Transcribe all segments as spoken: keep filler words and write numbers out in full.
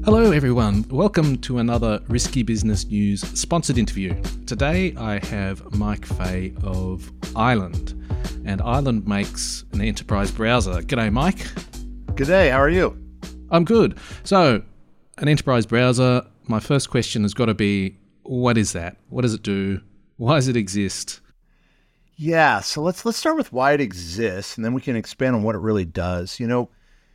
Hello everyone, welcome to another Risky Business News sponsored interview. Today I have Mike Fay of Island, and Island makes an enterprise browser. G'day Mike. G'day, how are you? I'm good. So, an enterprise browser, my first question has got to be, what is that? What does it do? Why does it exist? Yeah, so let's let's start with why it exists, and then we can expand on what it really does. You know,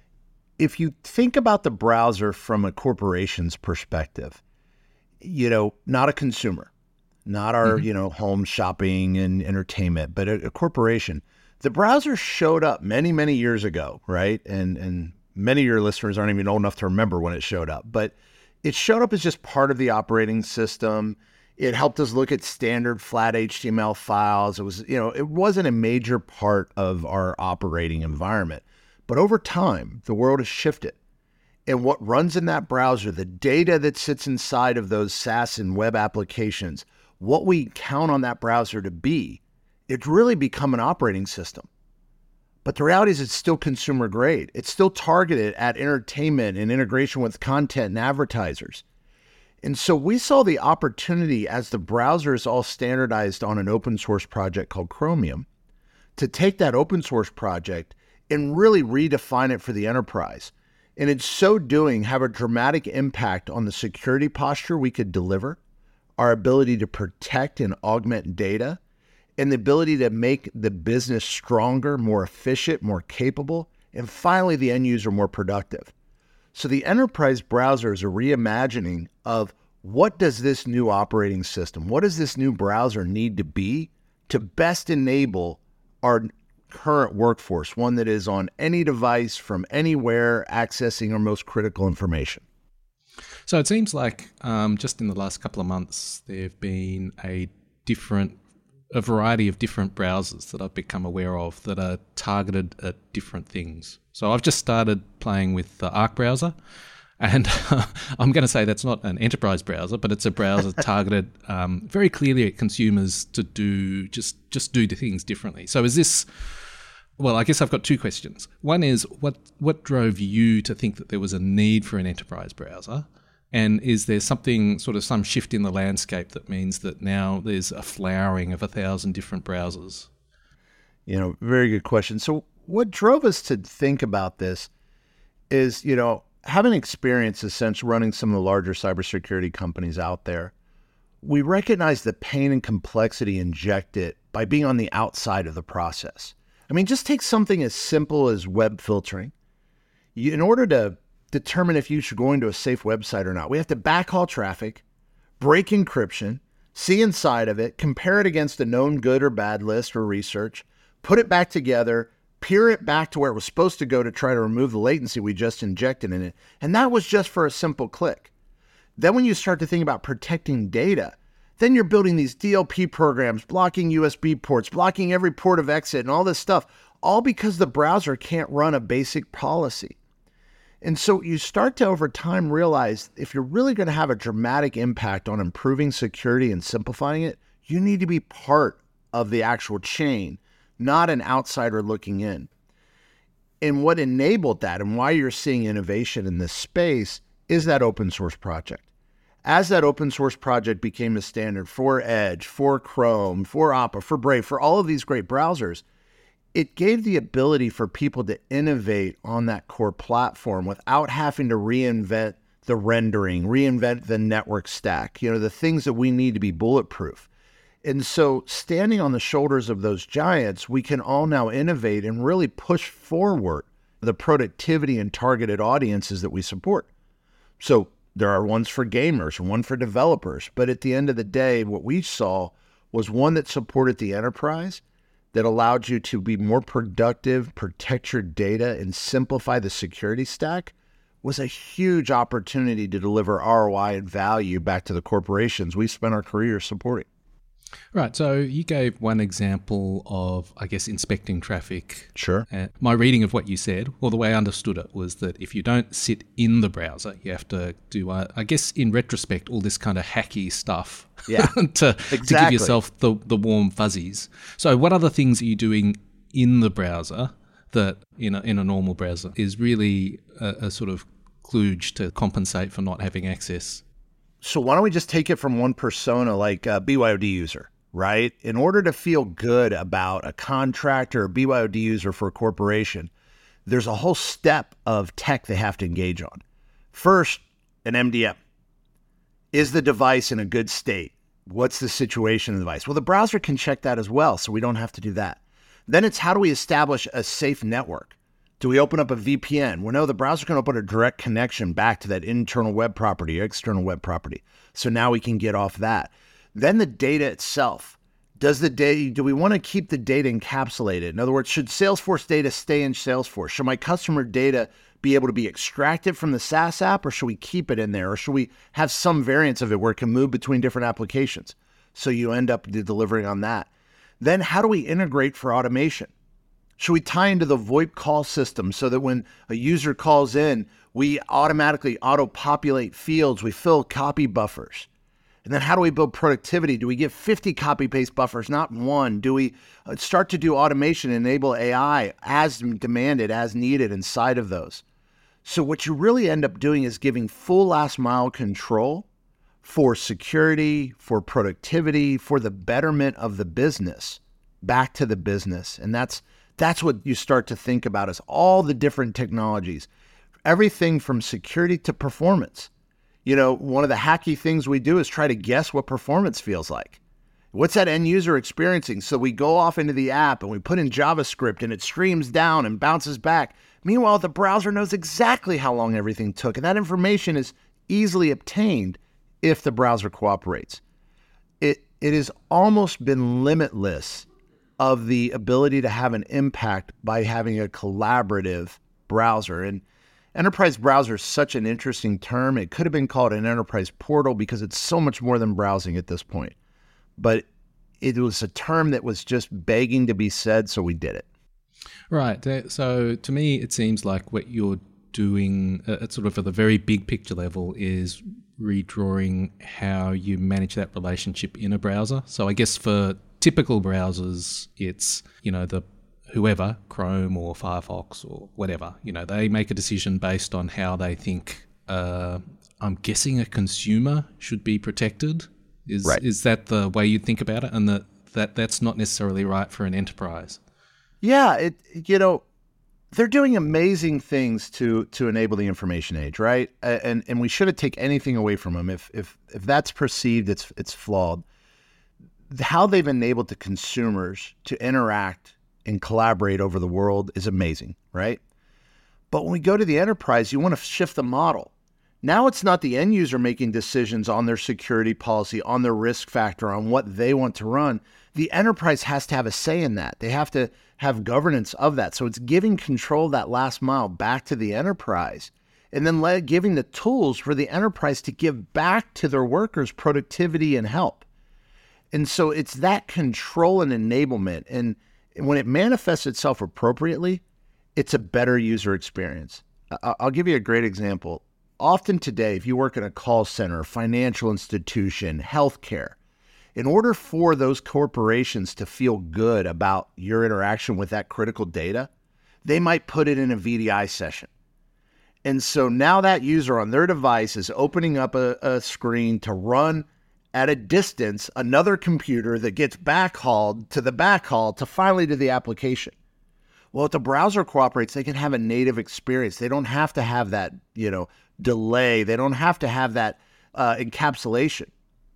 if you think about the browser from a corporation's perspective, you know, not a consumer, not our, mm-hmm. you know, home shopping and entertainment, but a, a corporation, the browser showed up many, many years ago, right? And and many of your listeners aren't even old enough to remember when it showed up, but it showed up as just part of the operating system. It helped us look at standard flat H T M L files. It was, you know, it wasn't a major part of our operating environment. But over time, the world has shifted. And what runs in that browser, the data that sits inside of those SaaS and web applications, what we count on that browser to be, it's really become an operating system. But the reality is it's still consumer grade. It's still targeted at entertainment and integration with content and advertisers. And so we saw the opportunity as the browser is all standardized on an open source project called Chromium to take that open source project and really redefine it for the enterprise. And in so doing, have a dramatic impact on the security posture we could deliver, our ability to protect and augment data, and the ability to make the business stronger, more efficient, more capable, and finally the end user more productive. So the enterprise browser is a reimagining of what does this new operating system, what does this new browser need to be to best enable our current workforce, one that is on any device from anywhere accessing our most critical information. So it seems like um, just in the last couple of months, there have been a different, a variety of different browsers that I've become aware of that are targeted at different things. So I've just started playing with the Arc browser, and I'm going to say that's not an enterprise browser, but it's a browser targeted um, very clearly at consumers to do just just do the things differently. So is this? Well, I guess I've got two questions. One is, what what drove you to think that there was a need for an enterprise browser? And is there something, sort of some shift in the landscape that means that now there's a flowering of a thousand different browsers? You know, very good question. So what drove us to think about this is, you know, having experience essentially running some of the larger cybersecurity companies out there, we recognize the pain and complexity injected by being on the outside of the process. I mean, just take something as simple as web filtering. You, in order to determine if you're going to a safe website or not, we have to backhaul traffic, break encryption, see inside of it, compare it against a known good or bad list or research, put it back together, peer it back to where it was supposed to go to try to remove the latency we just injected in it. And that was just for a simple click. Then when you start to think about protecting data, then you're building these D L P programs, blocking U S B ports, blocking every port of exit and all this stuff, all because the browser can't run a basic policy. And so you start to, over time, realize if you're really going to have a dramatic impact on improving security and simplifying it, you need to be part of the actual chain, not an outsider looking in. And what enabled that and why you're seeing innovation in this space is that open source project. As that open source project became the standard for Edge, for Chrome, for Opera, for Brave, for all of these great browsers, it gave the ability for people to innovate on that core platform without having to reinvent the rendering, reinvent the network stack, you know, the things that we need to be bulletproof. And so standing on the shoulders of those giants, we can all now innovate and really push forward the productivity and targeted audiences that we support. So there are ones for gamers and one for developers. But at the end of the day, what we saw was one that supported the enterprise, that allowed you to be more productive, protect your data, and simplify the security stack, was a huge opportunity to deliver R O I and value back to the corporations we spent our careers supporting. Right. So you gave one example of, I guess, inspecting traffic. Sure. Uh, my reading of what you said, well, the way I understood it was that if you don't sit in the browser, you have to do, uh, I guess, in retrospect, all this kind of hacky stuff yeah, to, exactly. to give yourself the, the warm fuzzies. So what other things are you doing in the browser that in a, in a normal browser is really a, a sort of kludge to compensate for not having access. So why don't we just take it from one persona like a B Y O D user, right? In order to feel good about a contractor or B Y O D user for a corporation, there's a whole step of tech they have to engage on. First, an M D M. Is the device in a good state? What's the situation of the device? Well, the browser can check that as well, so we don't have to do that. Then it's how do we establish a safe network? Do we open up a V P N? Well, no, the browser can open a direct connection back to that internal web property or external web property. So now we can get off that. Then the data itself. Does the data, do we want to keep the data encapsulated? In other words, should Salesforce data stay in Salesforce? Should my customer data be able to be extracted from the SaaS app, or should we keep it in there? Or should we have some variance of it where it can move between different applications? So you end up delivering on that. Then how do we integrate for automation? Should we tie into the VoIP call system so that when a user calls in, we automatically auto-populate fields, we fill copy buffers? And then how do we build productivity? Do we give fifty copy-paste buffers, not one? Do we start to do automation, enable A I as demanded, as needed inside of those? So what you really end up doing is giving full last mile control for security, for productivity, for the betterment of the business back to the business. And that's that's what you start to think about is all the different technologies, everything from security to performance. You know, one of the hacky things we do is try to guess what performance feels like. What's that end user experiencing? So we go off into the app and we put in JavaScript and it streams down and bounces back. Meanwhile, the browser knows exactly how long everything took. And that information is easily obtained if the browser cooperates. It it has almost been limitless of the ability to have an impact by having a collaborative browser. And enterprise browser is such an interesting term. It could have been called an enterprise portal because it's so much more than browsing at this point. But it was a term that was just begging to be said, so we did it. Right. So to me, it seems like what you're doing at sort of at the very big picture level is redrawing how you manage that relationship in a browser. So I guess for typical browsers, it's, you know, the whoever, Chrome or Firefox or whatever, you know, they make a decision based on how they think, uh, I'm guessing a consumer should be protected. Is right. Is that the way you think about it? And that, that that's not necessarily right for an enterprise? Yeah, it you know, they're doing amazing things to to enable the information age, right? And and we shouldn't take anything away from them. If if if that's perceived, it's it's flawed. How they've enabled the consumers to interact and collaborate over the world is amazing, right? But when we go to the enterprise, you want to shift the model. Now it's not the end user making decisions on their security policy, on their risk factor, on what they want to run. The enterprise has to have a say in that. They have to have governance of that. So it's giving control of that last mile back to the enterprise, and then let, giving the tools for the enterprise to give back to their workers productivity and help. And so it's that control and enablement. And when it manifests itself appropriately, it's a better user experience. I'll give you a great example. Often today, if you work in a call center, financial institution, healthcare, in order for those corporations to feel good about your interaction with that critical data, they might put it in a V D I session. And so now that user on their device is opening up a, a screen to run at a distance another computer that gets backhauled to the backhaul to finally to the application. Well, if the browser cooperates, they can have a native experience. They don't have to have that, you know, delay. They don't have to have that uh, encapsulation.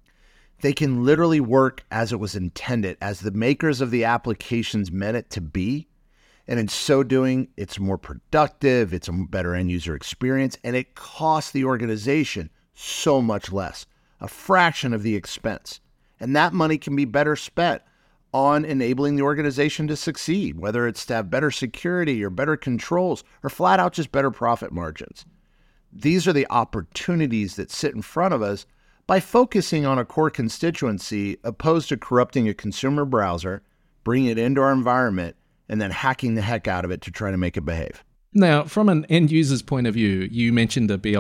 They can literally work as it was intended, as the makers of the applications meant it to be. And in so doing, it's more productive, it's a better end user experience, and it costs the organization so much less, a fraction of the expense. And that money can be better spent on enabling the organization to succeed, whether it's to have better security or better controls or flat out just better profit margins. These are the opportunities that sit in front of us by focusing on a core constituency opposed to corrupting a consumer browser, bringing it into our environment, and then hacking the heck out of it to try to make it behave. Now, from an end user's point of view, you mentioned a B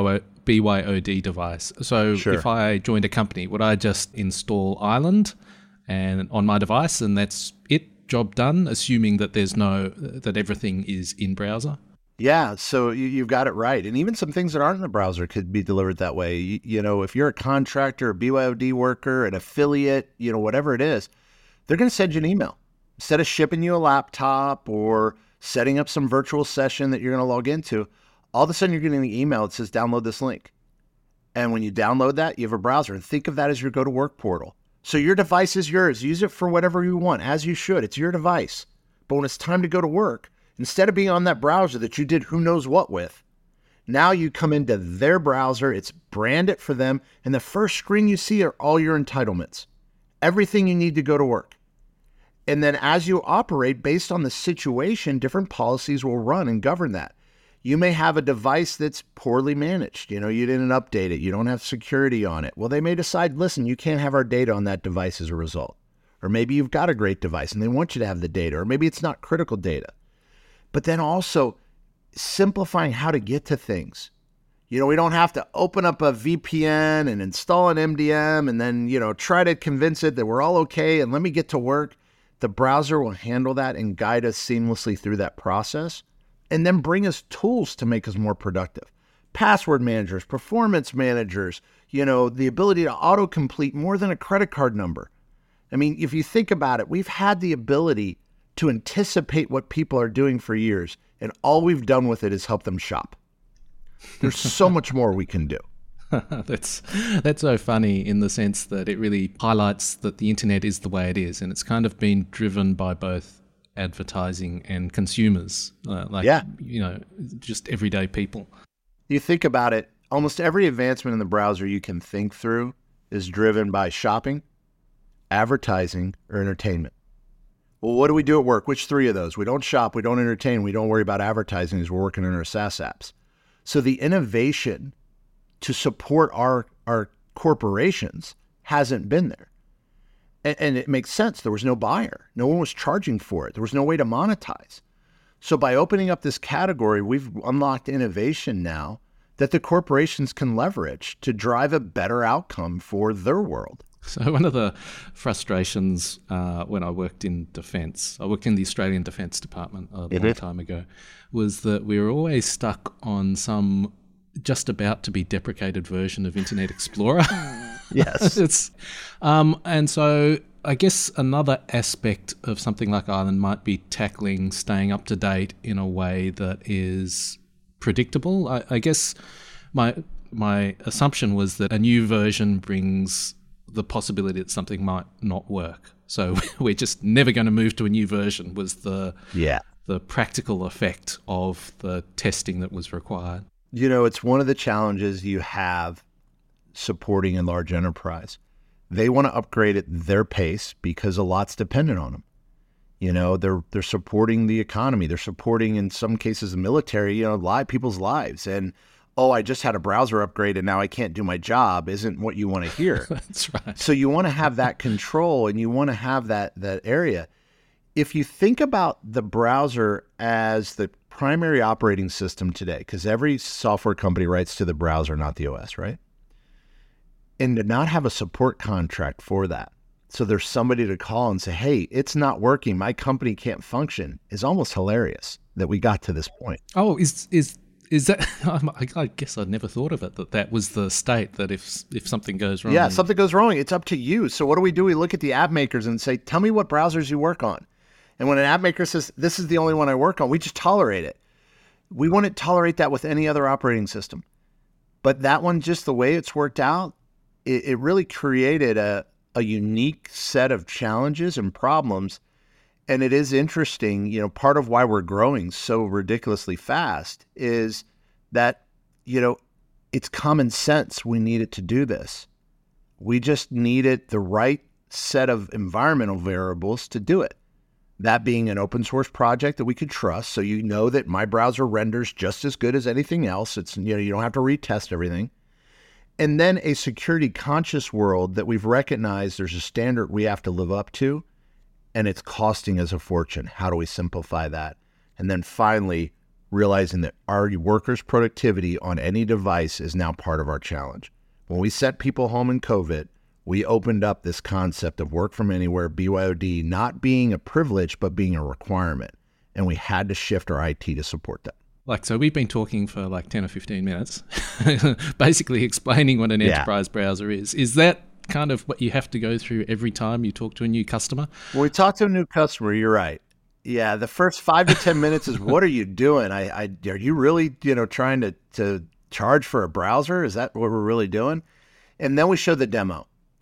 Y O D device. So sure. If I joined a company, would I just install Island and on my device and that's it, job done, assuming that there's no, that everything is in browser? Yeah, so you, you've got it right. And even some things that aren't in the browser could be delivered that way. You, you know, if you're a contractor, a B Y O D worker, an affiliate, you know, whatever it is, they're going to send you an email. Instead of shipping you a laptop or setting up some virtual session that you're going to log into, all of a sudden you're getting an email that says, download this link. And when you download that, you have a browser. And think of that as your go-to-work portal. So your device is yours. Use it for whatever you want, as you should. It's your device. But when it's time to go to work, instead of being on that browser that you did who knows what with, now you come into their browser, it's branded for them, and the first screen you see are all your entitlements, everything you need to go to work. And then as you operate based on the situation, different policies will run and govern that. You may have a device that's poorly managed. You know, you didn't update it. You don't have security on it. Well, they may decide, listen, you can't have our data on that device as a result. Or maybe you've got a great device and they want you to have the data, or maybe it's not critical data. But then also simplifying how to get to things. You know, we don't have to open up a V P N and install an M D M and then, you know, try to convince it that we're all okay and let me get to work. The browser will handle that and guide us seamlessly through that process and then bring us tools to make us more productive. Password managers, performance managers, you know, the ability to autocomplete more than a credit card number. I mean, if you think about it, we've had the ability to anticipate what people are doing for years, and all we've done with it is help them shop. There's so much more we can do. that's that's so funny in the sense that it really highlights that the internet is the way it is, and it's kind of been driven by both advertising and consumers, uh, like, yeah. you know, just everyday people. You think about it, almost every advancement in the browser you can think through is driven by shopping, advertising, or entertainment. Well, what do we do at work? Which three of those? We don't shop, we don't entertain, we don't worry about advertising as we're working in our SaaS apps. So the innovation to support our, our corporations hasn't been there. And, and it makes sense. There was no buyer. No one was charging for it. There was no way to monetize. So by opening up this category, we've unlocked innovation now that the corporations can leverage to drive a better outcome for their world. So one of the frustrations uh, when I worked in defence, I worked in the Australian Defence Department a long time ago, was that we were always stuck on some just about to be deprecated version of Internet Explorer. Yes. it's, um, and so I guess another aspect of something like Island might be tackling staying up to date in a way that is predictable. I, I guess my my assumption was that a new version brings the possibility that something might not work. So we're just never going to move to a new version was the yeah. the practical effect of the testing that was required. You know, it's one of the challenges you have supporting a large enterprise. They want to upgrade at their pace because a lot's dependent on them. You know, they're they're supporting the economy. They're supporting, in some cases, the military, you know, live people's lives. And, oh, I just had a browser upgrade and now I can't do my job isn't what you want to hear. That's right. So you want to have that control and you want to have that that area. If you think about the browser as the primary operating system today, because every software company writes to the browser, not the O S, right? And to not have a support contract for that, so there's somebody to call and say, hey, it's not working, my company can't function, is almost hilarious that we got to this point. Oh, is is is that, I guess I'd never thought of it, that that was the state, that if if something goes wrong. Yeah, something goes wrong, it's up to you. So what do we do? We look at the app makers and say, tell me what browsers you work on. And when an app maker says, this is the only one I work on, we just tolerate it. We wouldn't tolerate that with any other operating system. But that one, just the way it's worked out, it, it really created a, a unique set of challenges and problems. And it is interesting, you know, part of why we're growing so ridiculously fast is that, you know, it's common sense we needed to do this. We just needed the right set of environmental variables to do it. That being an open source project that we could trust, so you know that my browser renders just as good as anything else. It's, you know, you don't have to retest everything. And then a security conscious world that we've recognized there's a standard we have to live up to, and it's costing us a fortune. How do we simplify that? And then finally, realizing that our workers' productivity on any device is now part of our challenge. When we set people home in COVID, we opened up this concept of work from anywhere, B Y O D, not being a privilege, but being a requirement. And we had to shift our I T to support that. Like, so we've been talking for like ten or fifteen minutes, basically explaining what an Yeah. enterprise browser is. Is that kind of what you have to go through every time you talk to a new customer? When we talk to a new customer, you're right. Yeah, the first five to ten minutes is, what are you doing? I, I are you really, you know, trying to to charge for a browser? Is that what we're really doing? And then we show the demo,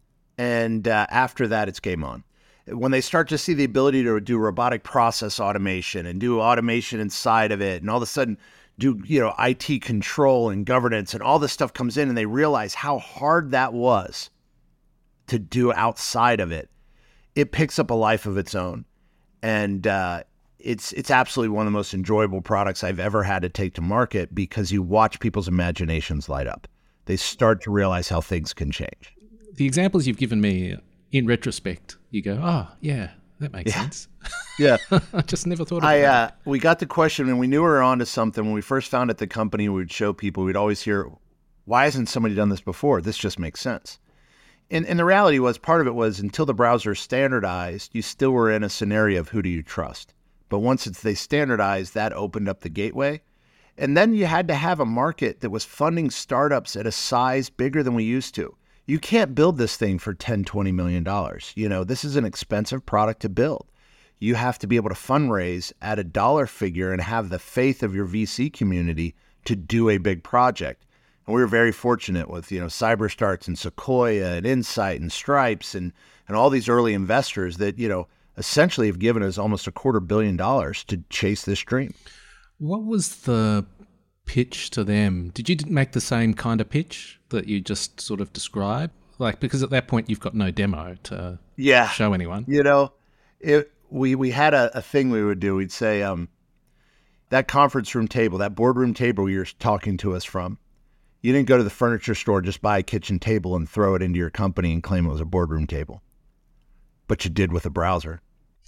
and uh, after that, it's game on. When they start to see the ability to do robotic process automation and do automation inside of it, and all of a sudden do, you know, I T control and governance and all this stuff comes in, and they realize how hard that was to do outside of it, it picks up a life of its own. And uh, it's it's absolutely one of the most enjoyable products I've ever had to take to market, because you watch people's imaginations light up. They start to realize how things can change. The examples you've given me, in retrospect, you go, oh, yeah, that makes Yeah. sense. Yeah. I just never thought of I that. uh, we got the question, and we knew we were onto something. When we first founded the company, we would show people, we'd always hear, why hasn't somebody done this before? This just makes sense. And, and the reality was, part of it was, until the browser is standardized, you still were in a scenario of who do you trust. But once it's, they standardized, that opened up the gateway. And then you had to have a market that was funding startups at a size bigger than we used to. You can't build this thing for ten, twenty million dollars. You know, this is an expensive product to build. You have to be able to fundraise at a dollar figure and have the faith of your V C community to do a big project. And we were very fortunate with, you know, CyberStarts and Sequoia and Insight and Stripes and, and all these early investors that, you know, essentially have given us almost a quarter billion dollars to chase this dream. What was the pitch to them? Did you make the same kind of pitch that you just sort of described? Like, because at that point you've got no demo to Yeah. show anyone. You know, it, we, we had a, a thing we would do. We'd say, um, that conference room table, that boardroom table you're talking to us from, you didn't go to the furniture store, just buy a kitchen table and throw it into your company and claim it was a boardroom table. But you did with a browser.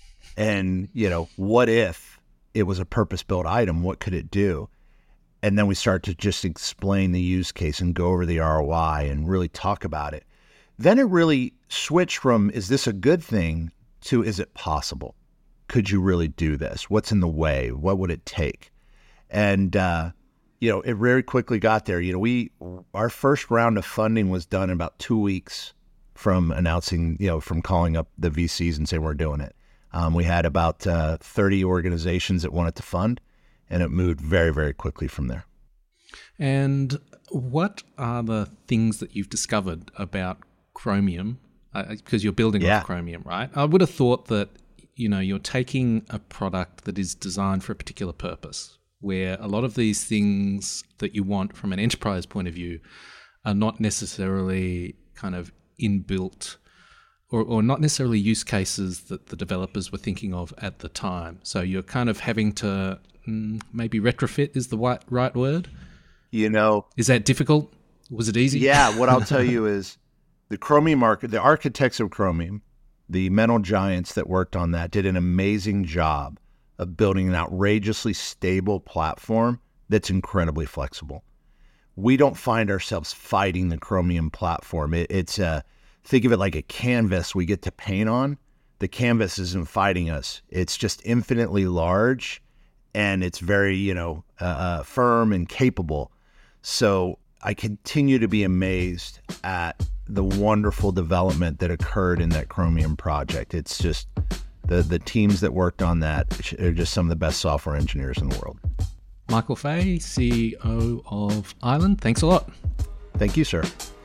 And, you know, what if it was a purpose-built item? What could it do? And then we start to just explain the use case and go over the R O I and really talk about it. Then it really switched from, is this a good thing, to, is it possible? Could you really do this? What's in the way? What would it take? And, uh, you know, it very quickly got there. You know, we, our first round of funding was done in about two weeks from announcing, you know, from calling up the V Cs and saying we're doing it. Um, we had about uh, thirty organizations that wanted to fund, and it moved very, very quickly from there. And what are the things that you've discovered about Chromium? Uh, because you're building Yeah. off Chromium, right? I would have thought that, you know, you're taking a product that is designed for a particular purpose, where a lot of these things that you want from an enterprise point of view are not necessarily kind of inbuilt or, or not necessarily use cases that the developers were thinking of at the time. So you're kind of having to mm, maybe retrofit is the right, right word. You know, Is that difficult? Was it easy? yeah, what I'll tell you is the Chromium market, the architects of Chromium, the mental giants that worked on that, did an amazing job of building an outrageously stable platform that's incredibly flexible. We don't find ourselves fighting the Chromium platform. It, it's a, think of it like a canvas we get to paint on. The canvas isn't fighting us. It's just infinitely large, and it's very, you know, uh, uh, firm and capable. So I continue to be amazed at the wonderful development that occurred in that Chromium project. It's just the the teams that worked on that are just some of the best software engineers in the world. Michael Fay, C E O of Island, thanks a lot. Thank you, sir.